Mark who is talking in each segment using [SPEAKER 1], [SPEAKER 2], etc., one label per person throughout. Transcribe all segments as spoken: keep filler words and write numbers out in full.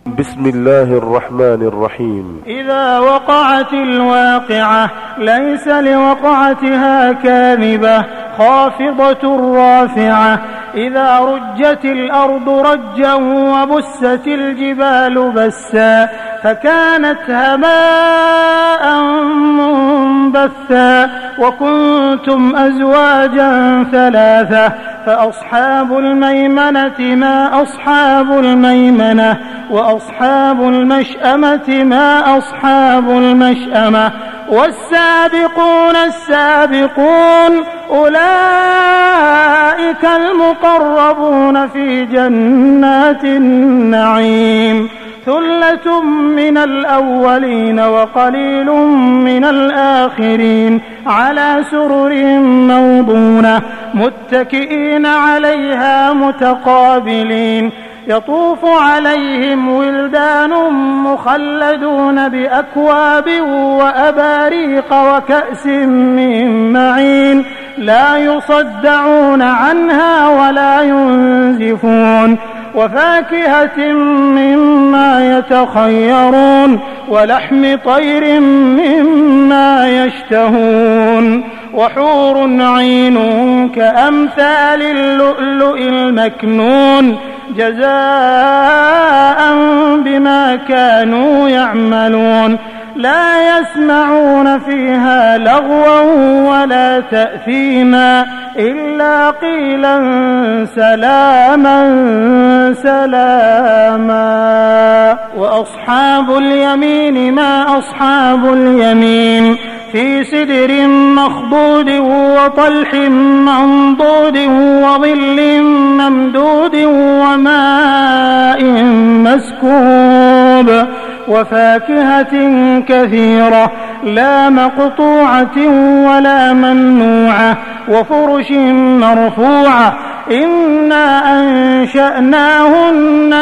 [SPEAKER 1] بسم الله الرحمن الرحيم.
[SPEAKER 2] إذا وقعت الواقعة ليس لوقعتها كاذبة خافضة رافعة. إذا رجت الأرض رجا وبست الجبال بسا فكانت هباء منبثا وكنتم أزواجا ثلاثة فأصحاب الميمنة ما أصحاب الميمنة وأصحاب المشأمة ما أصحاب المشأمة والسابقون السابقون أولئك المقربون في جنات النعيم. ثلة من الأولين وقليل من الآخرين على سرر موضونة متكئين عليها متقابلين يطوف عليهم ولدان مخلدون بأكواب وأباريق وكأس من معين لا يصدعون عنها ولا ينزفون وفاكهة مما يتخيرون ولحم طير مما يشتهون وحور عين كأمثال اللؤلؤ المكنون جزاء بما كانوا يعملون لا يسمعون فيها لغوا ولا تأثيما إلا قيلا سلاما سلاما. وأصحاب اليمين ما أصحاب اليمين في سدر مخضود وطلح منضود وظل ممدود وماء مسكوب وفاكهة كثيرة لا مقطوعة ولا ممنوعة وفرش مرفوعة إنا أنشأناهن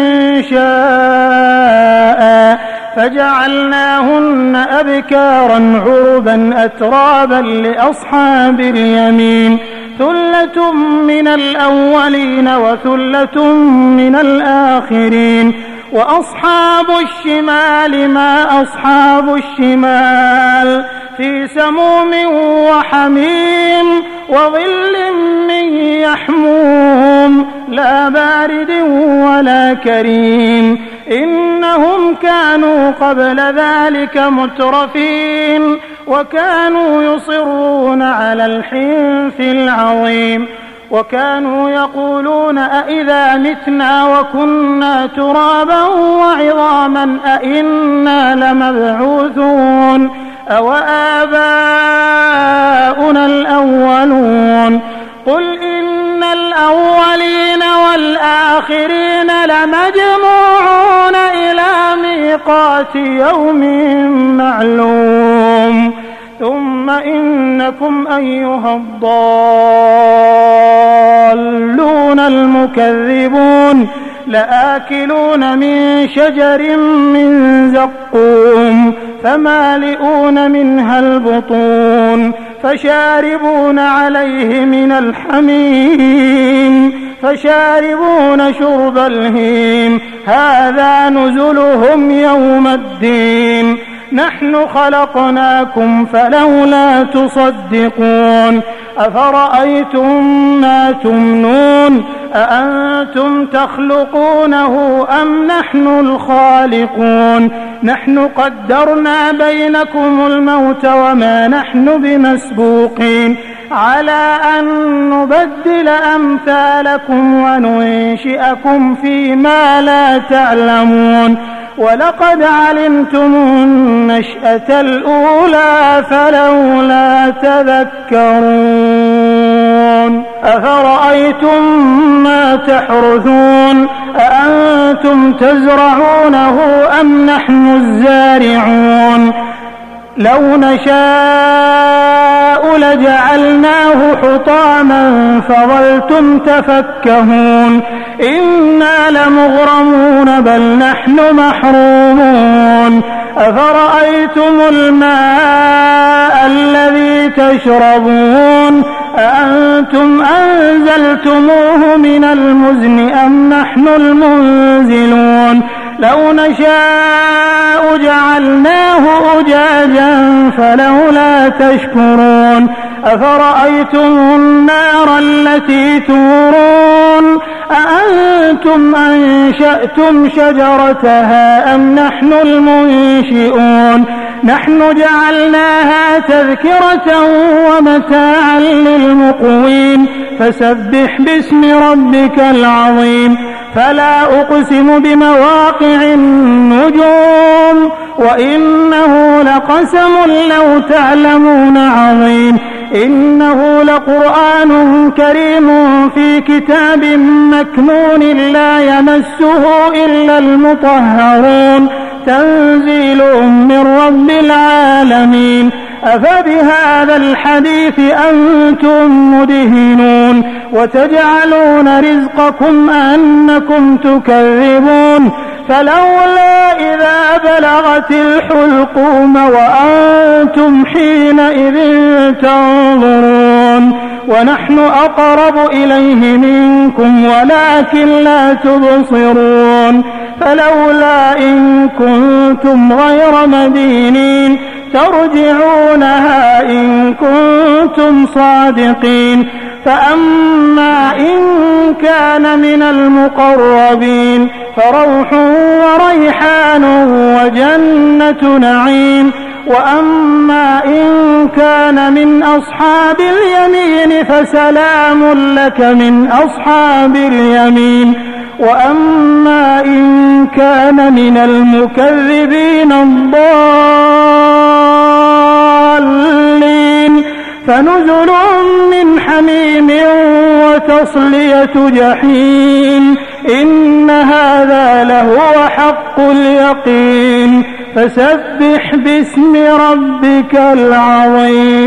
[SPEAKER 2] إنشاء فجعلناهن أبكارا عربا أترابا لأصحاب اليمين ثلة من الأولين وثلة من الآخرين. وأصحاب الشمال ما أصحاب الشمال في سموم وحميم وظل من يحموم لا بارد ولا كريم إنهم كانوا قبل ذلك مترفين وكانوا يصرون على الحنث العظيم وكانوا يقولون أئذا متنا وكنا ترابا وعظاما أئنا لمبعوثون أو آباؤنا الأولون قل إن الأولين والآخرين لمجموعون إلى ميقات يوم معلوم ثم إنكم أيها الضالون المكذبون لآكلون من شجر من زقوم فمالئون منها البطون فشاربون عليه من الحميم فشاربون شرب الهيم هذا نزلهم يوم الدين نحن خلقناكم فلولا تصدقون أفرأيتم ما تمنون أأنتم تخلقونه أم نحن الخالقون نحن قدرنا بينكم الموت وما نحن بمسبوقين على أن نبدل أمثالكم وننشئكم فيما لا تعلمون ولقد علمتم النشأة الأولى فلولا تذكرون أفرأيتم ما تحرثون أأنتم تزرعونه أم نحن الزارعون لو نشاء لجعلناه حطاما فظلتم تفكهون إنا لمغرمون بل نحن محرومون أفرأيتم الماء الذي تشربون أأنتم أنزلتموه من المزن أم نحن المنزلون لو نشاء جعلناه أجاجا فلولا تشكرون أفرأيتم النار التي تورون أأنتم أنشأتم شجرتها أم نحن المنشئون نحن جعلناها تذكرة ومتاعا للمقوين فسبح باسم ربك العظيم فلا أقسم بمواقع النجوم وإنه لقسم لو تعلمون عظيم إنه لقرآن كريم في كتاب مكنون لا يمسه إلا المطهرون تنزيل من رب العالمين أفبهذا الحديث أنتم مدهنون وتجعلون رزقكم أنكم تكذبون فلولا إذا بلغت الحلقوم وأنتم حينئذ تنظرون ونحن أقرب إليه منكم ولكن لا تبصرون فلولا إن كنتم غير مدينين ترجعونها إن كنتم صادقين فأما إن كان من المقربين فروح وريحان وجنة نعيم وأما إن كان من أصحاب اليمين فسلام لك من أصحاب اليمين وأما إن كان من المكذبين الضالين فنزل من حميم وتصلية جحيم إن هذا لهو حق اليقين فسبح باسم ربك العظيم.